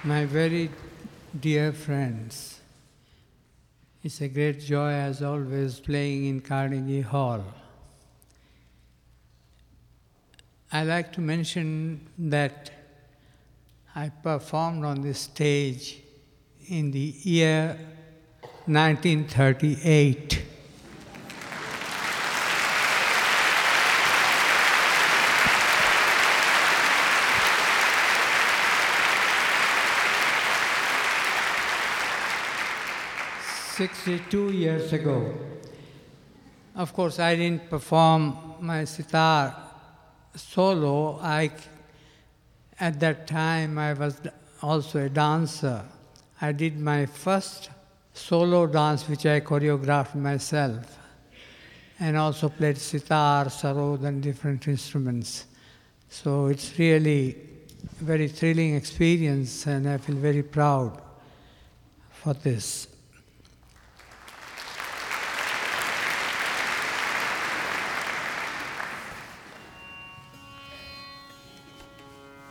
My very dear friends, it's a great joy as always playing in Carnegie Hall. I like to mention that I performed on this stage in the year 1938. "62 years ago. Of course, I didn't perform my sitar solo. At that time, I was also a dancer. I did my first solo dance, which I choreographed myself, and also played sitar, sarod, and different instruments. So it's really a very thrilling experience, and I feel very proud for this.